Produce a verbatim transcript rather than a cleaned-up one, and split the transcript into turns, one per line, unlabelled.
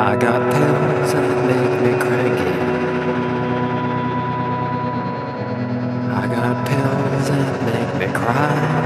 I got pills that make me cranky. I got pills that make me cry.